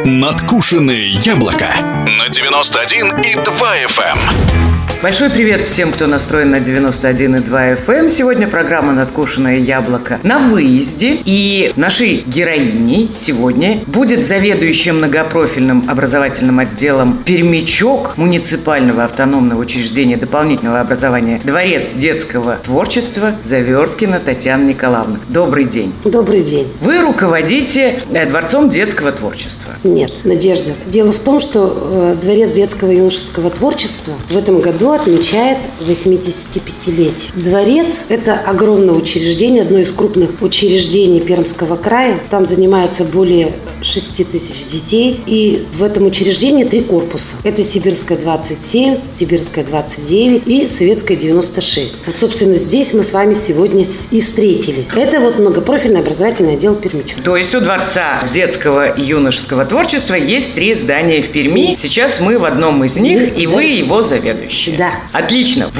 Надкушенные яблоко на 91,2 FM. Большой привет всем, кто настроен на 91,2 FM. Сегодня программа «Надкушенное яблоко» на выезде. И нашей героиней сегодня будет заведующая многопрофильным образовательным отделом «Пермячок» муниципального автономного учреждения дополнительного образования «Дворец детского творчества» Заверткина Татьяна Николаевна. Добрый день. Добрый день. Вы руководите Дворцом детского творчества. Нет, Надежда. Дело в том, что Дворец детского и юношеского творчества в этом году отмечает 85-летие. Дворец – это огромное учреждение, одно из крупных учреждений Пермского края. Там занимается более 6 тысяч детей. И в этом учреждении 3 корпуса. Это Сибирская 27, Сибирская 29 и Советская 96. Вот, собственно, здесь мы с вами сегодня и встретились. Это вот многопрофильный образовательный отдел Пермячок. То есть у Дворца детского и юношеского творчества есть 3 здания в Перми. Сейчас мы в одном из них, и вы его заведующий. Да. Отлично.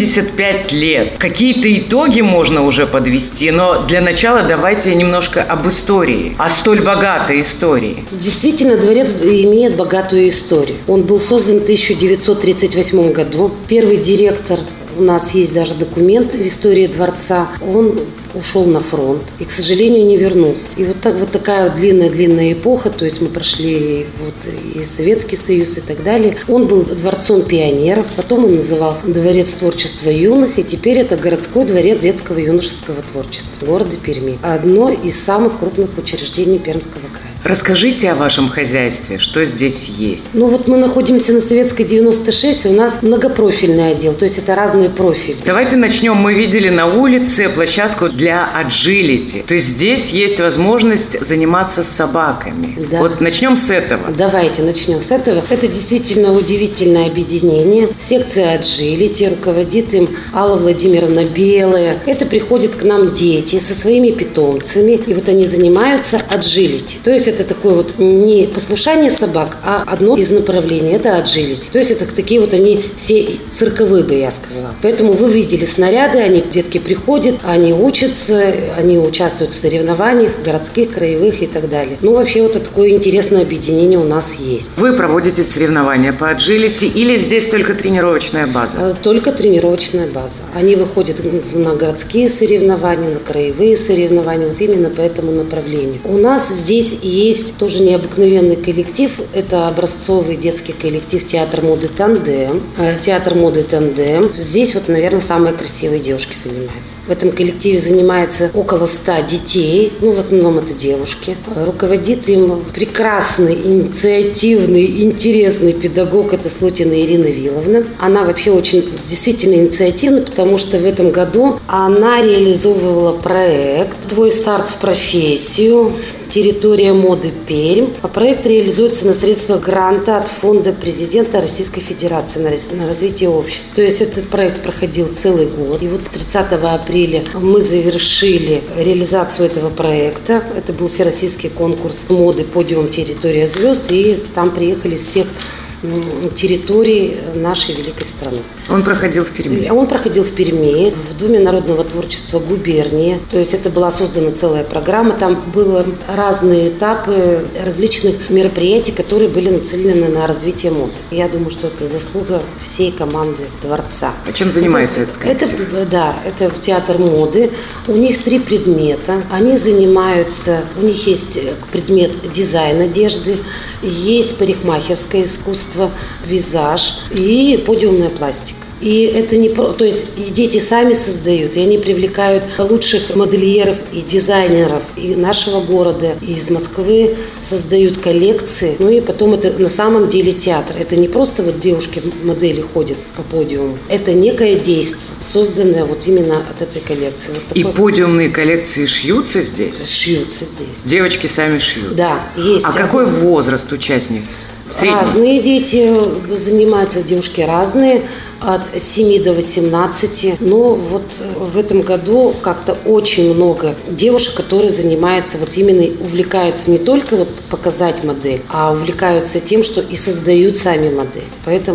85 лет. Какие-то итоги можно уже подвести, но для начала давайте немножко об истории, о столь богатой истории. Действительно, дворец имеет богатую историю. Он был создан в 1938 году. Первый директор, у нас есть даже документ в истории дворца, он ушел на фронт и, к сожалению, не вернулся. И вот такая длинная эпоха, то есть мы прошли вот и Советский Союз и так далее. Он был дворцом пионеров, потом он назывался Дворец творчества юных, и теперь это городской дворец детского и юношеского творчества города Перми. Одно из самых крупных учреждений Пермского края. Расскажите о вашем хозяйстве, что здесь есть. Ну вот мы находимся на Советской 96, и у нас многопрофильный отдел, то есть это разные профили. Давайте начнем. Мы видели на улице площадку для аджилити. То есть здесь есть возможность заниматься с собаками. Да. Вот начнем с этого. Давайте начнем с этого. Это действительно удивительное объединение. Секция аджилити, руководит им Алла Владимировна Белая. Это приходят к нам дети со своими питомцами, и вот они занимаются аджилити. То есть это такое вот не послушание собак, а одно из направлений. Это аджилити. То есть это такие вот они все цирковые, бы я сказала. Поэтому вы видели снаряды, детки приходят, они учатся, они участвуют в соревнованиях городских, краевых и так далее. Ну, вообще вот такое интересное объединение у нас есть. Вы проводите соревнования по аджилити или здесь только тренировочная база? Только тренировочная база. Они выходят на городские соревнования, на краевые соревнования, вот именно по этому направлению. У нас здесь есть тоже необыкновенный коллектив. Это образцовый детский коллектив «Театр моды Тандем». Театр моды Тандем. Здесь вот, наверное, самые красивые девушки занимаются. В этом коллективе занимается около 100 детей. Ну, в основном это девушки. Руководит им прекрасный, инициативный, интересный педагог. Это Слотина Ирина Виловна. Она вообще очень действительно инициативна, потому что в этом году она реализовывала проект «Твой старт в профессию. Территория моды Пермь». А проект реализуется на средства гранта от Фонда президента Российской Федерации на развитие общества. То есть этот проект проходил целый год. И вот 30 апреля мы завершили реализацию этого проекта. Это был всероссийский конкурс моды «Подиум. Территория звезд». И там приехали с всех территории нашей великой страны. Он проходил в Перми? Он проходил в Перми, в Доме народного творчества губернии. То есть это была создана целая программа. Там были разные этапы различных мероприятий, которые были нацелены на развитие моды. Я думаю, что это заслуга всей команды Дворца. А чем занимается этот коллектив? Это театр моды. У них 3 предмета. Они занимаются, у них есть предмет дизайн одежды, есть парикмахерское искусство, визаж и подиумная пластика. И это не то есть и дети сами создают, и они привлекают лучших модельеров и дизайнеров и нашего города, и из Москвы, создают коллекции. Ну и потом это на самом деле театр. Это не просто вот девушки-модели ходят по подиуму. Это некое действие, созданное вот именно от этой коллекции. Вот и подиумные коллекции шьются здесь? Шьются здесь. Девочки сами шьют? Да, есть. А какой возраст участниц? Разные дети занимаются, девушки разные, от 7 до 18. Но вот в этом году как-то очень много девушек, которые занимаются, вот именно увлекаются не только вот показать модель, а увлекаются тем, что и создают сами модель. Поэтому вот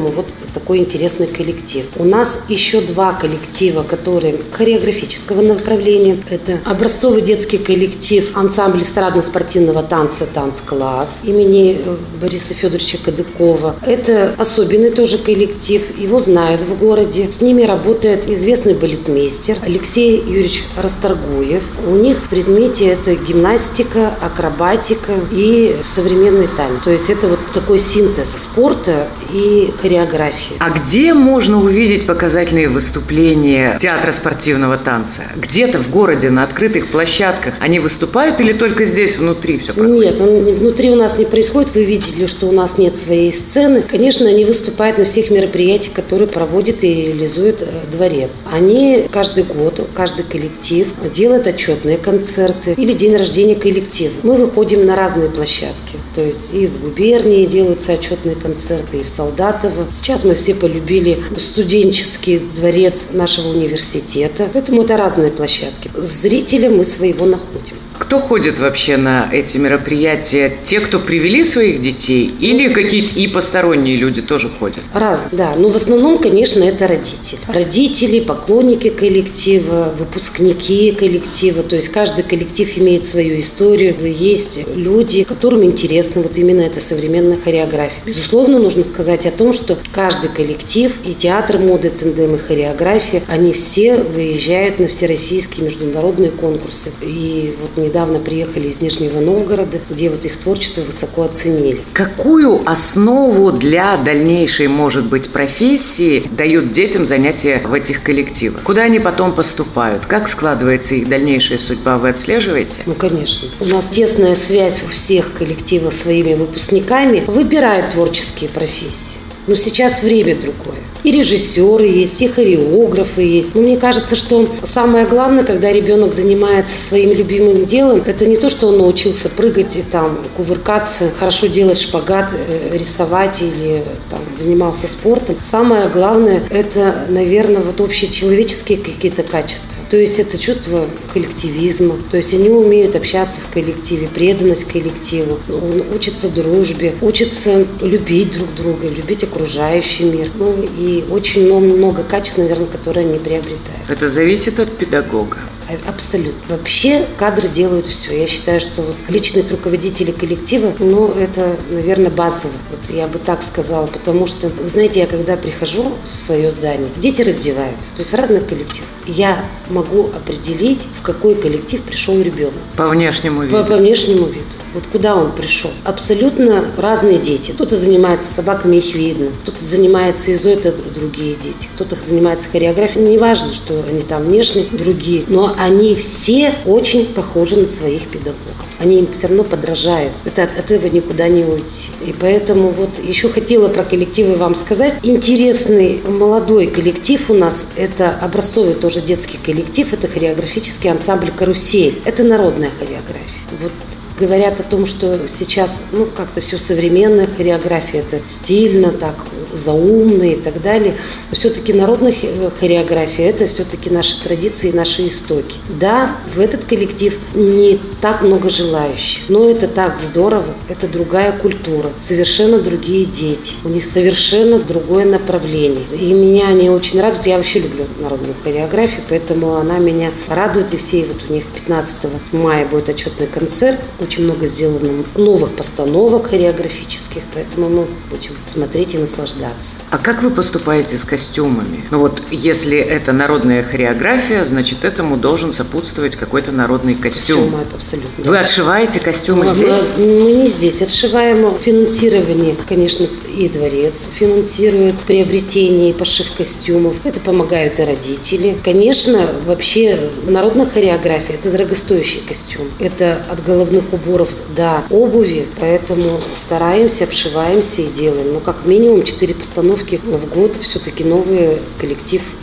такой интересный коллектив. У нас еще 2 коллектива, которые хореографического направления. Это образцовый детский коллектив ансамбль эстрадно-спортивного танца «Танцкласс» имени Бориса Федоровича Кадыкова. Это особенный тоже коллектив, его знают в городе. С ними работает известный балетмейстер Алексей Юрьевич Расторгуев. У них в предмете это гимнастика, акробатика и современный танец. То есть это вот такой синтез спорта и хореографии. А где можно увидеть показательные выступления театра спортивного танца? Где-то в городе, на открытых площадках они выступают или только здесь внутри все проходит? Нет, внутри у нас не происходит. Вы видели, что у нас нет своей сцены. Конечно, они выступают на всех мероприятиях, которые проводит и реализует дворец. Они каждый год, каждый коллектив делает отчетные концерты или день рождения коллектива. Мы выходим на разные площадки. То есть и в губернии делаются отчетные концерты, и в Солдатово. Сейчас мы все полюбили студенческий дворец нашего университета. Поэтому это разные площадки. Зрителя мы своего находим. Кто ходит вообще на эти мероприятия? Те, кто привели своих детей? Или какие-то и посторонние люди тоже ходят? Разные, да. Но в основном, конечно, это родители. Родители, поклонники коллектива, выпускники коллектива. То есть каждый коллектив имеет свою историю. Есть люди, которым интересна вот именно эта современная хореография. Безусловно, нужно сказать о том, что каждый коллектив, и театр моды, тандем, и хореография, они все выезжают на всероссийские международные конкурсы. И вот недавно приехали из Нижнего Новгорода, где вот их творчество высоко оценили. Какую основу для дальнейшей, может быть, профессии дают детям занятия в этих коллективах? Куда они потом поступают? Как складывается их дальнейшая судьба? Вы отслеживаете? Ну, конечно. У нас тесная связь у всех коллективов с своими выпускниками. Выбирают творческие профессии. Но сейчас время другое. И режиссеры есть, и хореографы есть. Но мне кажется, что самое главное, когда ребенок занимается своим любимым делом, это не то, что он научился прыгать и там кувыркаться, хорошо делать шпагат, рисовать или там занимался спортом. Самое главное, это, наверное, вот общечеловеческие какие-то качества. То есть это чувство коллективизма. То есть они умеют общаться в коллективе, преданность коллективу, учатся дружбе, учатся любить друг друга, любить окружающий мир. Ну и очень много качеств, наверное, которые они приобретают. Это зависит от педагога. Абсолютно. Вообще кадры делают все. Я считаю, что вот личность руководителя коллектива, ну, это, наверное, базово. Вот я бы так сказала, потому что, вы знаете, я когда прихожу в свое здание, дети раздеваются, то есть разных коллективов. Я могу определить, в какой коллектив пришел ребенок. По внешнему виду? По внешнему виду. Вот куда он пришел. Абсолютно разные дети. Кто-то занимается собаками, их видно. Кто-то занимается изо, это другие дети. Кто-то занимается хореографией. Не важно, что они там внешне другие. Но они все очень похожи на своих педагогов. Они им все равно подражают. Это от этого никуда не уйти. И поэтому вот еще хотела про коллективы вам сказать. Интересный молодой коллектив у нас. Это образцовый тоже детский коллектив. Это хореографический ансамбль «Карусель». Это народная хореография. Вот говорят о том, что сейчас, как-то все современная хореография, это стильно, так, заумно и так далее. Но все-таки народная хореография – это все-таки наши традиции, наши истоки. Да, в этот коллектив не так много желающих, но это так здорово, это другая культура, совершенно другие дети, у них совершенно другое направление. И меня они очень радуют, я вообще люблю народную хореографию, поэтому она меня радует, и все, вот у них 15 мая будет отчетный концерт, очень много сделано новых постановок хореографических, поэтому мы будем смотреть и наслаждаться. А как вы поступаете с костюмами? Если это народная хореография, значит, этому должен сопутствовать какой-то народный костюм. Костюмы, абсолютно. Вы отшиваете костюмы здесь? Мы не здесь отшиваем. Финансирование, конечно, и дворец финансирует приобретение и пошив костюмов. Это помогают и родители. Конечно, вообще народная хореография – это дорогостоящий костюм. Это от головных уборов до обуви, поэтому стараемся, обшиваемся и делаем. Но как минимум 4 постановки в год все-таки новый коллектив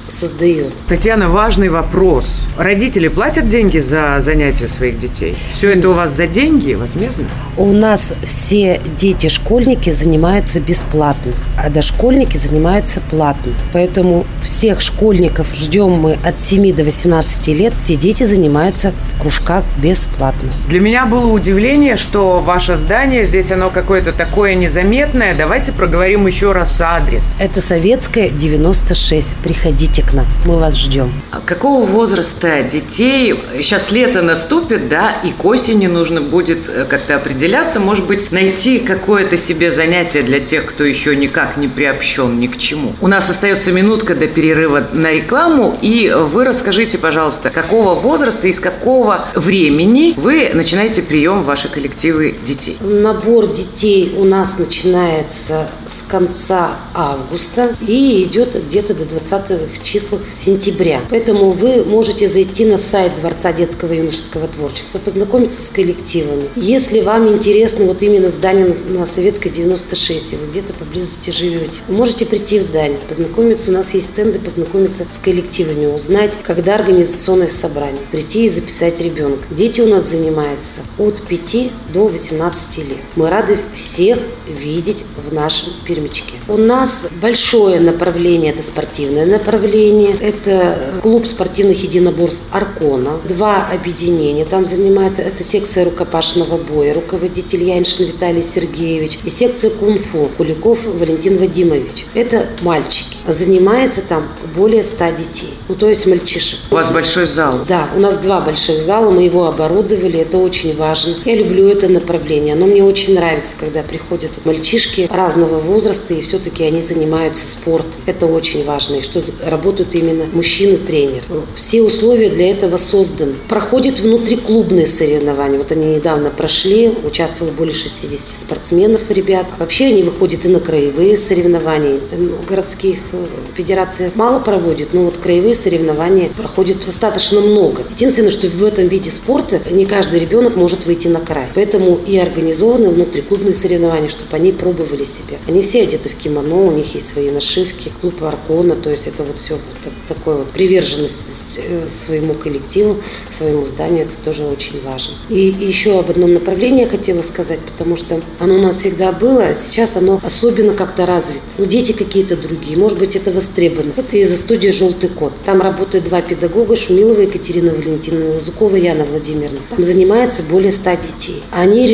создает. Татьяна, важный вопрос. Родители платят деньги за занятия своих детей? Все это у вас за деньги, возмездно? У нас все дети-школьники занимаются бесплатно, а дошкольники занимаются платно. Поэтому всех школьников ждем мы от 7 до 18 лет. Все дети занимаются в кружках бесплатно. Для меня было удивление, что ваше здание, здесь оно какое-то такое незаметное. Давайте проговорим еще раз адрес. Это Советская, 96. Приходите к нам, мы вас ждем. А какого возраста детей? Сейчас лето наступит, да, и к осени нужно будет как-то определяться, может быть, найти какое-то себе занятие для тех, кто еще никак не приобщен ни к чему. У нас остается минутка до перерыва на рекламу, и вы расскажите, пожалуйста, какого возраста и с какого времени вы начинаете прием в ваши коллективы детей? Набор детей у нас начинается с конца августа и идет где-то до 20-х числах сентября. Поэтому вы можете зайти на сайт Дворца детского и юношеского творчества, познакомиться с коллективами. Если вам интересно вот именно здание на Советской, 96, и вы где-то поблизости живете, вы можете прийти в здание, познакомиться, у нас есть стенды, познакомиться с коллективами, узнать, когда организационное собрание, прийти и записать ребенка. Дети у нас занимаются от 5 до 18 лет. Мы рады всех видеть в нашем Пермичке. У нас большое направление, это спортивное направление, это клуб спортивных единоборств «Аркона». 2 объединения там занимаются. Это секция рукопашного боя, руководитель Яншин Виталий Сергеевич, и секция кунг-фу Куликов Валентин Вадимович. Это мальчики. Занимается там более 100 детей. То есть мальчишек. У вас большой зал? Да, у нас 2 больших зала, мы его оборудовали, это очень важно. Я люблю это направление, оно мне очень нравится, когда приходят мальчишки разного возраста, и все-таки они занимаются спортом. Это очень важно, и что работают именно мужчины-тренеры. Все условия для этого созданы. Проходят внутриклубные соревнования. Вот они недавно прошли, участвовало более 60 спортсменов и ребят. Вообще они выходят и на краевые соревнования. Городских федераций мало проводят, но вот краевые соревнования проходят достаточно много. Единственное, что в этом виде спорта не каждый ребенок может выйти на край. Поэтому и организованы внутриклубные соревнования, чтобы они пробовали себя. Они все одеты в кимоно, у них есть свои нашивки, клуб Аркона, то есть это вот все вот такое вот приверженность своему коллективу, своему зданию, это тоже очень важно. И еще об одном направлении я хотела сказать, потому что оно у нас всегда было, а сейчас оно особенно как-то развито. Дети какие-то другие, может быть, это востребовано. Это из-за студии «Желтый кот». Там работает 2 педагога, Шумилова Екатерина Валентиновна, Лазукова Яна Владимировна. Там занимается более 100 детей. Они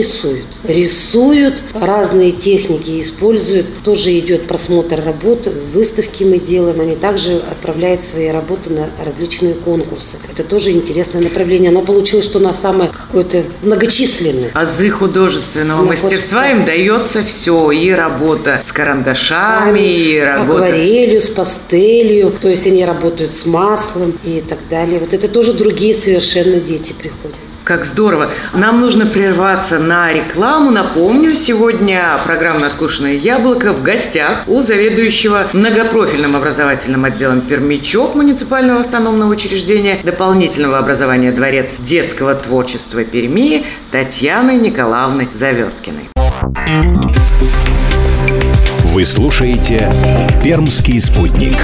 рисуют, разные техники используют. Тоже идет просмотр работ, выставки мы делаем. Они также отправляют свои работы на различные конкурсы. Это тоже интересное направление. Оно получилось, что у нас самое какое-то многочисленное. Азы художественного мастерства им дается все. И работа с карандашами, и работа... Акварелью, с пастелью. То есть они работают с маслом и так далее. Вот это тоже другие совершенно дети приходят. Как здорово. Нам нужно прерваться на рекламу. Напомню, сегодня программа «Надкушенное яблоко» в гостях у заведующего многопрофильным образовательным отделом «Пермичок» муниципального автономного учреждения дополнительного образования «Дворец детского творчества Перми» Татьяны Николаевны Заверткиной. Вы слушаете «Пермский спутник».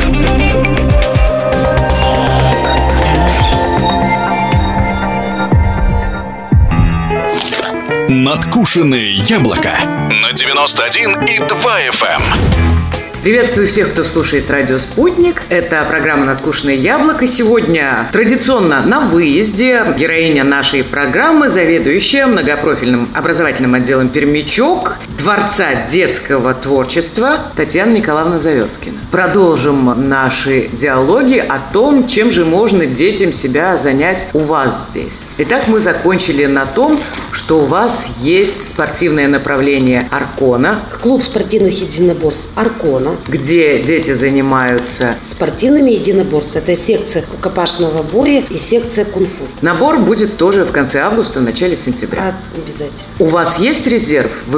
Надкушенное яблоко на 91,2 FM. Приветствую всех, кто слушает радио «Спутник». Это программа «Надкушенное яблоко». Сегодня традиционно на выезде героиня нашей программы, заведующая многопрофильным образовательным отделом «Пермичок» Дворца детского творчества Татьяна Николаевна Заверткина. Продолжим наши диалоги о том, чем же можно детям себя занять у вас здесь. Итак, мы закончили на том, что у вас есть спортивное направление «Аркона». Клуб спортивных единоборств «Аркона», где дети занимаются спортивными единоборствами. Это секция рукопашного боя и секция кунг-фу. Набор будет тоже в конце августа, в начале сентября. Обязательно. У вас есть резерв? Вы говорите,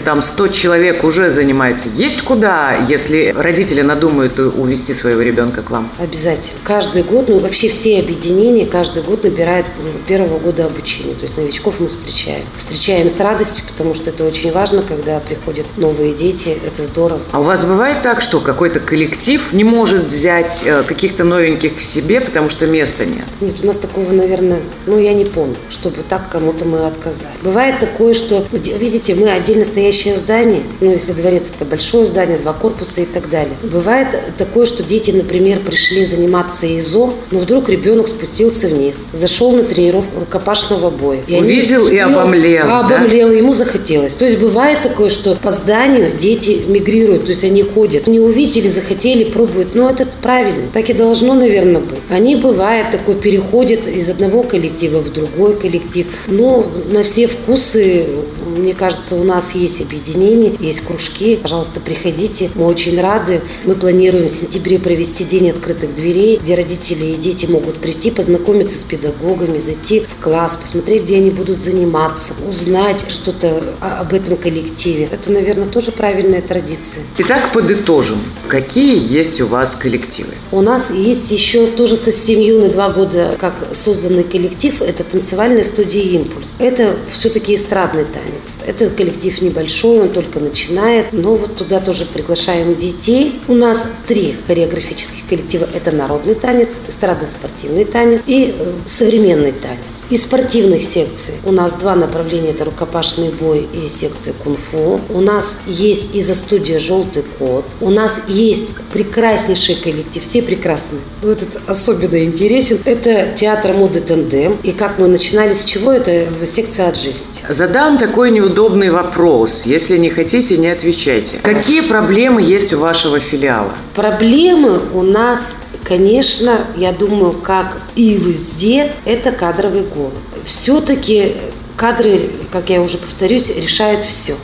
там 100 человек уже занимается. Есть куда, если родители надумают увести своего ребенка к вам? Обязательно. Каждый год, вообще все объединения каждый год набирают первого года обучения. То есть новичков мы встречаем. Встречаем с радостью, потому что это очень важно, когда приходят новые дети. Это здорово. А у вас бывает так, что какой-то коллектив не может взять каких-то новеньких к себе, потому что места нет? Нет, у нас такого, наверное, я не помню, чтобы так кому-то мы отказали. Бывает такое, что, видите, мы отдельно стоящее здание, если дворец это большое здание, 2 корпуса и так далее. Бывает такое, что дети, например, пришли заниматься ИЗО, но вдруг ребенок спустился вниз, зашел на тренировку рукопашного боя. Увидел и обомлел. Обомлел, да? Ему захотелось. То есть бывает такое, что по зданию дети мигрируют, то есть они ходят. Не увидели, захотели, пробуют. Это правильно. Так и должно, наверное, быть. Они, бывает, такой переходят из одного коллектива в другой коллектив. Но на все вкусы, мне кажется, у нас есть объединение, есть кружки. Пожалуйста, приходите. Мы очень рады. Мы планируем в сентябре провести день открытых дверей, где родители и дети могут прийти, познакомиться с педагогами, зайти в класс, посмотреть, где они будут заниматься, узнать что-то об этом коллективе. Это, наверное, тоже правильная традиция. Итак, подытожим. Какие есть у вас коллективы? У нас есть еще тоже совсем юный, 2 года как созданный коллектив. Это танцевальная студия «Импульс». Это все-таки эстрадный танец. Это коллектив небольшой, он только начинает. Но туда тоже приглашаем детей. У нас 3 хореографических коллектива. Это народный танец, эстрадно-спортивный танец и современный танец. Из спортивных секций у нас 2 направления. Это рукопашный бой и секция кунг-фу. У нас есть изо-студия «Желтый кот». У нас есть прекраснейший коллектив. Все прекрасные. Этот особенно интересен. Это театр моды «Тандем». И как мы начинали, с чего? Это секция «Agility». Задам такой неудобный вопрос. Если не хотите, не отвечайте. Какие проблемы есть у вашего филиала? Проблемы у нас, конечно, я думаю, как и везде, это кадровый голод. Все-таки кадры, как я уже повторюсь, решают все.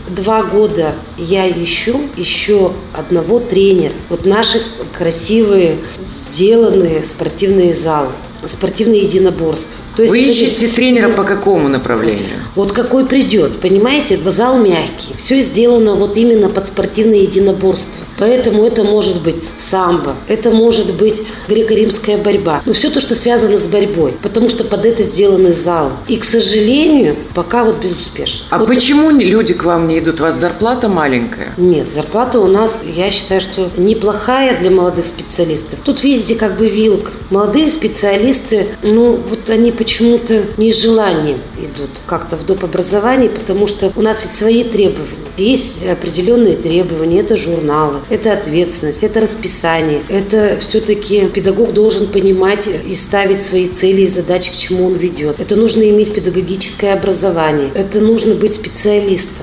2 года я ищу еще одного тренера. Наши красивые, сделанные спортивные залы, спортивные единоборства. То есть вы ищете тренера по какому направлению? Какой придет, понимаете? Зал мягкий. Все сделано именно под спортивное единоборство. Поэтому это может быть самбо, это может быть греко-римская борьба. Все то, что связано с борьбой. Потому что под это сделаны залы. И, к сожалению, пока безуспешно. А почему люди к вам не идут? У вас зарплата маленькая? Нет, зарплата у нас, я считаю, что неплохая для молодых специалистов. Тут, видите, вилка. Молодые специалисты, они почему-то не из желания идут как-то в доп. Образование, потому что у нас ведь свои требования. Есть определенные требования. Это журналы, это ответственность, это расписание. Это все-таки педагог должен понимать и ставить свои цели и задачи, к чему он ведет. Это нужно иметь педагогическое образование. Это нужно быть специалистом.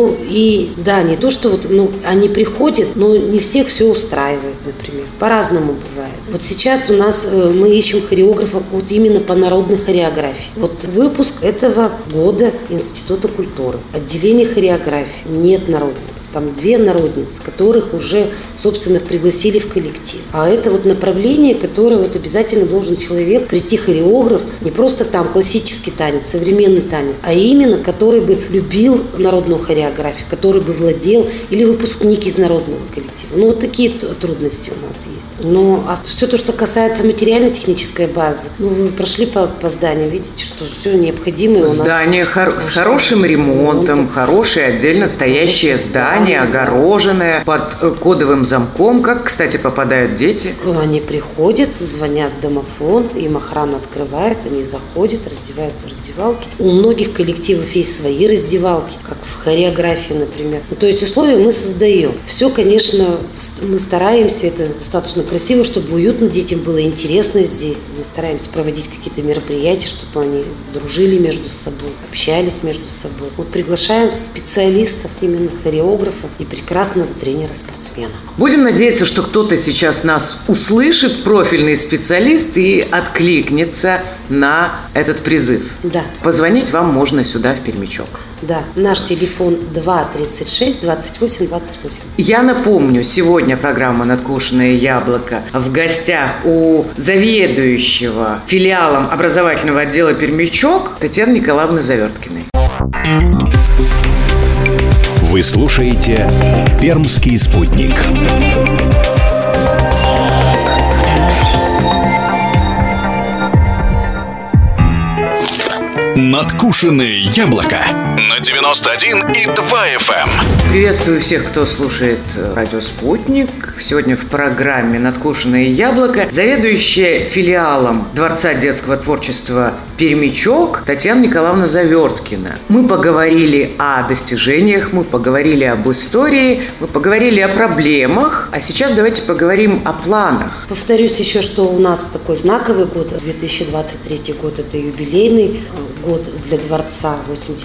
И да, не то, что они приходят, но не всех все устраивает, например. По-разному бывает. Сейчас у нас мы ищем хореографов именно по народной хореографии. Выпуск этого года Института культуры. Отделение хореографии. Нет народных. Там 2 народницы, которых уже, собственно, пригласили в коллектив. А это направление, которое обязательно должен человек, прийти хореограф, не просто там классический танец, современный танец, а именно, который бы любил народную хореографию, который бы владел, или выпускник из народного коллектива. Такие трудности у нас есть. А все то, что касается материально-технической базы, вы прошли по зданию, видите, что все необходимое у нас. Здание с хорошим ремонтом, хорошее отдельно стоящее здание, огороженное, под кодовым замком. Как, кстати, попадают дети? Они приходят, звонят в домофон, им охрана открывает, они заходят, раздеваются в раздевалке. У многих коллективов есть свои раздевалки, как в хореографии, например. То есть условия мы создаем. Все, конечно, мы стараемся, это достаточно красиво, чтобы уютно детям было интересно здесь. Мы стараемся проводить какие-то мероприятия, чтобы они дружили между собой, общались между собой. Приглашаем специалистов, именно хореографов и прекрасного тренера-спортсмена. Будем надеяться, что кто-то сейчас нас услышит, профильный специалист, и откликнется на этот призыв. Да. Позвонить вам можно сюда, в Пермячок. Да, наш телефон 236 28 28. Я напомню, сегодня программа «Надкушенное яблоко» в гостях у заведующего филиалом образовательного отдела «Пермячок» Татьяны Николаевны Заверткиной. Вы слушаете «Пермский спутник». Надкушенное яблоко на 91,2 FM. Приветствую всех, кто слушает радио «Спутник». Сегодня в программе «Надкушенное яблоко» заведующая филиалом Дворца детского творчества «Пермячок» Татьяна Николаевна Заверткина. Мы поговорили о достижениях, мы поговорили об истории, мы поговорили о проблемах, а сейчас давайте поговорим о планах. Повторюсь еще, что у нас такой знаковый год, 2023 год, это юбилейный год для Дворца,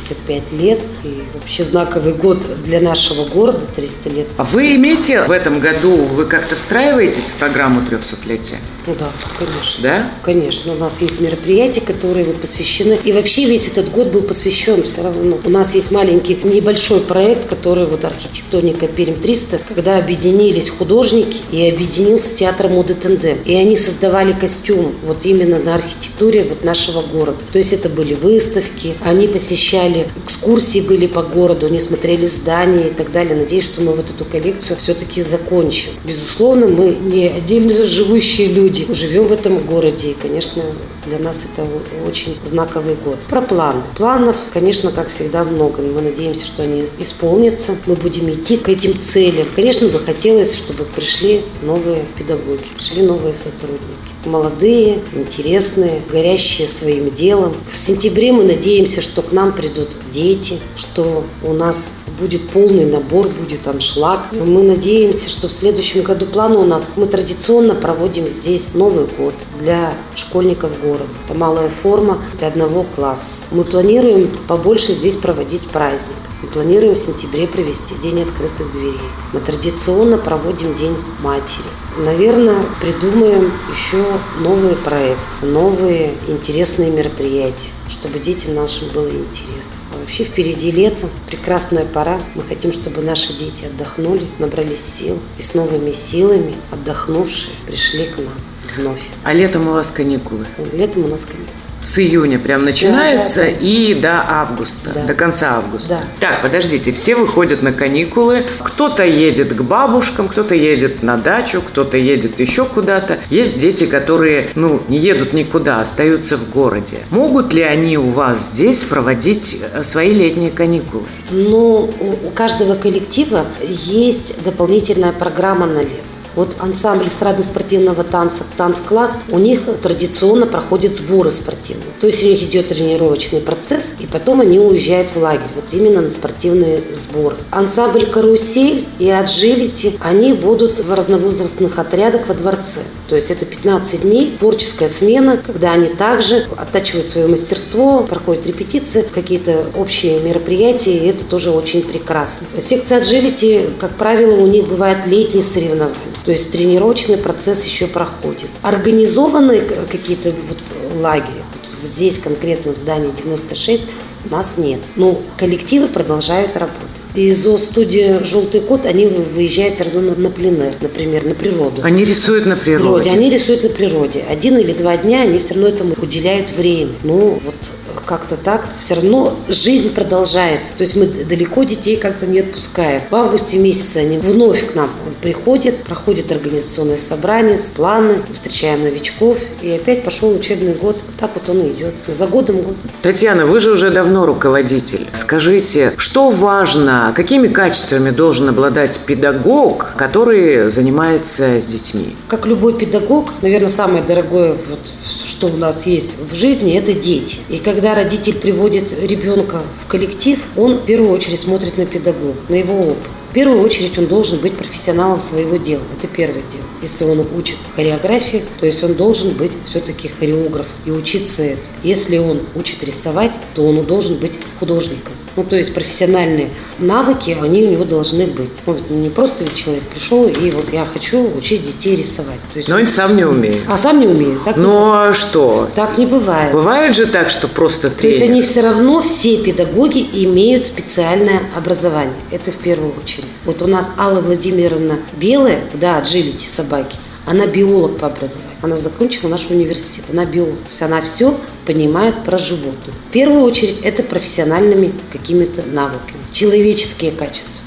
85 лет, и вообще знаковый год для нашего города, 300 лет. А вы имеете в этом году, вы как-то встраиваетесь в программу 300-летия? Ну да, конечно. Да? Конечно, у нас есть мероприятия, которые посвящены, и вообще весь этот год был посвящен все равно. У нас есть маленький, небольшой проект, который вот архитектоника Пермь-300, когда объединились художники и объединился театр моды «Тандем». И они создавали костюм вот именно на архитектуре вот нашего города. То есть это были выставки, они посещали, экскурсии были по городу, они смотрели здания и так далее. Надеюсь, что мы вот эту коллекцию все-таки закончим. Безусловно, мы не отдельно живущие люди, живем в этом городе, и, конечно, для нас это очень знаковый год. Про планы. Планов, конечно, как всегда, много. Мы надеемся, что они исполнятся. Мы будем идти к этим целям. Конечно, бы хотелось, чтобы пришли новые педагоги, пришли новые сотрудники. Молодые, интересные, горящие своим делом. В сентябре мы надеемся, что к нам придут дети, что у нас будет полный набор, будет аншлаг. Мы надеемся, что в следующем году планы у нас. Мы традиционно проводим здесь Новый год для школьников города. Это малая форма для одного класса. Мы планируем побольше здесь проводить праздник. Мы планируем в сентябре провести День открытых дверей. Мы традиционно проводим День матери. Наверное, придумаем еще новые проекты, новые интересные мероприятия, чтобы детям нашим было интересно. А вообще впереди лето, прекрасная пора. Мы хотим, чтобы наши дети отдохнули, набрались сил и с новыми силами, отдохнувшие, пришли к нам вновь. А летом у вас каникулы? Летом у нас каникулы. С июня прям начинается, да. И до августа, да. До конца августа. Да. Так, подождите, все выходят на каникулы, кто-то едет к бабушкам, кто-то едет на дачу, кто-то едет еще куда-то. Есть дети, которые, не едут никуда, остаются в городе. Могут ли они у вас здесь проводить свои летние каникулы? У каждого коллектива есть дополнительная программа на лето. Вот ансамбль эстрадно-спортивного танца «Танцкласс», у них традиционно проходят сборы спортивные. То есть у них идет тренировочный процесс, и потом они уезжают в лагерь, вот именно на спортивные сборы. Ансамбль «Карусель» и «Аджилити», они будут в разновозрастных отрядах во дворце. То есть это 15 дней, творческая смена, когда они также оттачивают свое мастерство, проходят репетиции, какие-то общие мероприятия, и это тоже очень прекрасно. Секция «Аджилити», как правило, у них бывают летние соревнования. То есть тренировочный процесс еще проходит. Организованные какие-то лагеря, здесь конкретно в здании 96 у нас нет. Но коллективы продолжают работать. Из студии «Желтый кот» они выезжают все равно на пленэр, например, на природу. Они рисуют на природе? Они рисуют на природе. 1 или 2 дня они все равно этому уделяют время. Как-то так. Все равно жизнь продолжается. То есть мы далеко детей как-то не отпускаем. В августе месяце они вновь к нам приходят, проходят организационные собрания, планы, встречаем новичков. И опять пошел учебный год. Так вот он и идет. За годом год. Татьяна, вы же уже давно руководитель. Скажите, что важно, какими качествами должен обладать педагог, который занимается с детьми? Как любой педагог, наверное, самое дорогое, что у нас есть в жизни, это дети. И когда родитель приводит ребенка в коллектив, он в первую очередь смотрит на педагога, на его опыт. В первую очередь он должен быть профессионалом своего дела. Это первое дело. Если он учит хореографию, то есть он должен быть все-таки хореограф и учиться это. Если он учит рисовать, то он должен быть художником. То есть профессиональные навыки, они у него должны быть. Не просто ведь человек пришел и я хочу учить детей рисовать. То есть, но он сам не умеет. А сам не умеет. Но что? Так не бывает. Бывает же так, что просто тренер. То есть они все равно, все педагоги имеют специальное образование. Это в первую очередь. У нас Алла Владимировна Белая, «Аджилити» собаки, она биолог по образованию. Она закончила наш университет. Она биолог. То есть она все понимает про животных. В первую очередь это профессиональными какими-то навыками. Человеческие качества.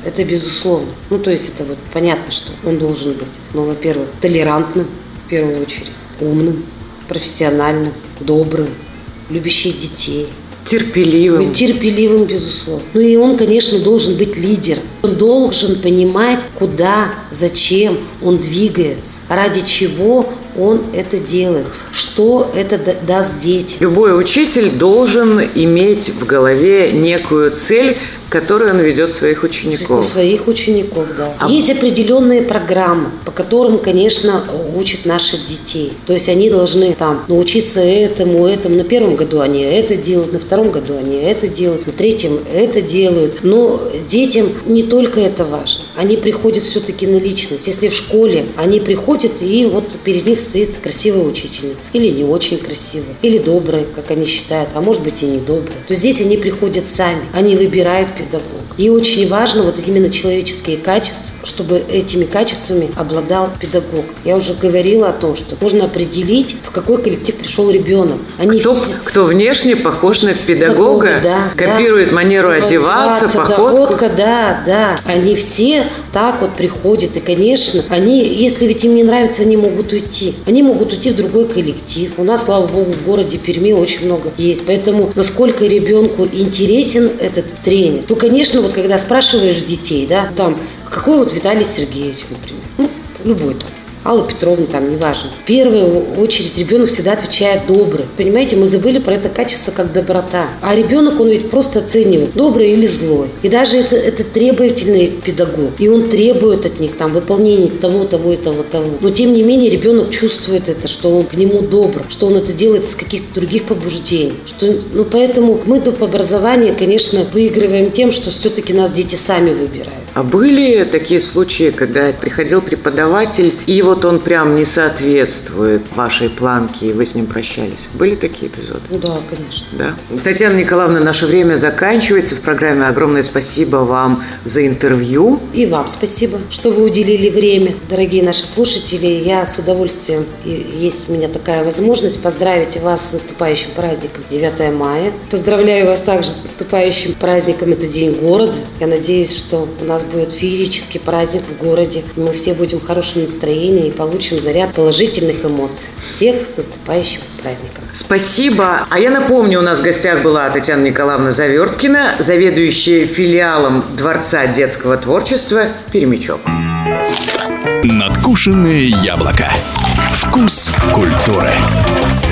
Это безусловно. Ну, то есть это вот понятно, что он должен быть, ну, во-первых, толерантным, в первую очередь, умным, профессиональным, добрым, любящий детей. Терпеливым. Терпеливым, безусловно. Ну и он, конечно, должен быть лидером. Он должен понимать, куда, зачем он двигается, ради чего он это делает, что это даст детям. Любой учитель должен иметь в голове некую цель, к которой он ведет своих учеников. Своих учеников, да. Есть определенные программы, по которым, конечно, учат наших детей. То есть они должны там научиться этому. На первом году они это делают, на втором году они это делают, на третьем это делают. Но детям не только это важно. Они приходят все-таки на личность. Если в школе они приходят, и вот перед них стоит красивая учительница. Или не очень красивая, или добрая, как они считают, а может быть и не добрая. То здесь они приходят сами, они выбирают педагога. И очень важно вот именно человеческие качества, чтобы этими качествами обладал педагог. Я уже говорила о том, что можно определить, в какой коллектив пришел ребенок. Кто внешне похож на педагога, да, копирует манеру одеваться, походку. Да. Они все так вот приходят. И, конечно, если ведь им не нравится, они могут уйти. Они могут уйти в другой коллектив. У нас, слава богу, в городе Перми очень много есть. Поэтому насколько ребенку интересен этот тренер. Ну, конечно, вот когда спрашиваешь детей, да, там, какой вот Виталий Сергеевич, например, ну, любой там, Алла Петровна, там, неважно. В первую очередь ребенок всегда отвечает добрый. Понимаете, мы забыли про это качество, как доброта. А ребенок, он ведь просто оценивает, добрый или злой. И даже это требовательный педагог. И он требует от них там выполнения того. Но тем не менее ребенок чувствует это, что он к нему добр, что он это делает из каких-то других побуждений. Поэтому мы доп. Образование, конечно, выигрываем тем, что все-таки нас дети сами выбирают. А были такие случаи, когда приходил преподаватель, и вот он прям не соответствует вашей планке, и вы с ним прощались? Были такие эпизоды? Да, конечно. Да? Татьяна Николаевна, наше время заканчивается. В программе огромное спасибо вам за интервью. И вам спасибо, что вы уделили время, дорогие наши слушатели. Я с удовольствием, есть у меня такая возможность, поздравить вас с наступающим праздником 9 мая. Поздравляю вас также с наступающим праздником, это День города. Я надеюсь, что у нас будет феерический праздник в городе. Мы все будем в хорошем настроении и получим заряд положительных эмоций. Всех с наступающим праздником. Спасибо. А я напомню, у нас в гостях была Татьяна Николаевна Заверткина, заведующая филиалом Дворца детского творчества «Перемячок». Надкушенное яблоко. Вкус культуры.